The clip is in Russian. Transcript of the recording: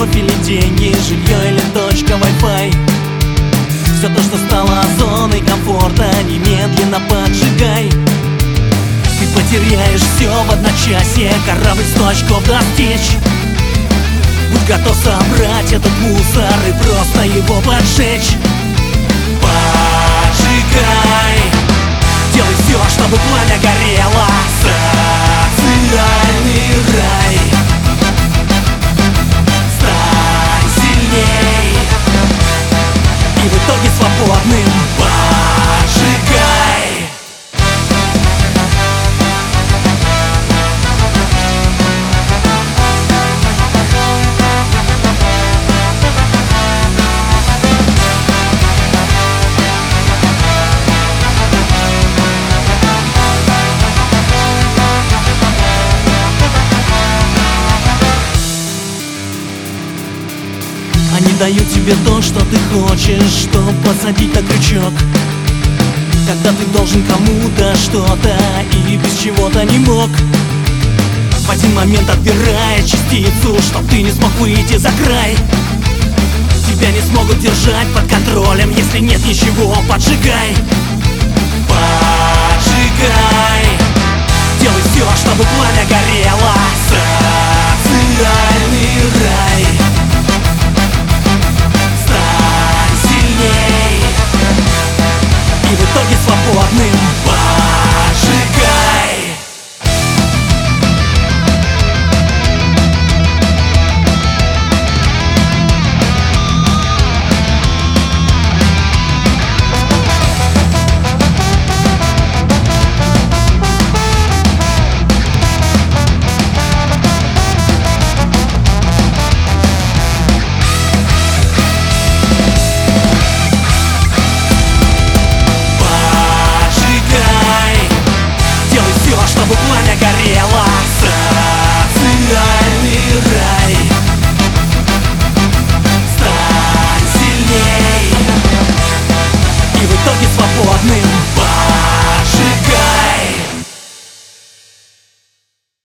любовь или деньги, жилье или точка Wi-Fi. Все то, что стало зоной комфорта, немедленно поджигай. Ты потеряешь все в одночасье, корабль 100 очков достичь. Будь готов собрать этот мусор и просто его поджечь. Поджигай, делай все, чтобы пламя горело. Социальный рай. Стань сильней и в итоге свободным. Поджигай. Они дают тебе то, что ты хочешь, чтоб посадить на крючок. Когда ты должен кому-то что-то и без чего-то не мог. В один момент отбирая частицу, чтоб ты не смог выйти за край. Тебя не смогут держать под контролем, если нет ничего. Поджигай. Поджигай. Делай все, чтобы пламя горело. Социальный рай.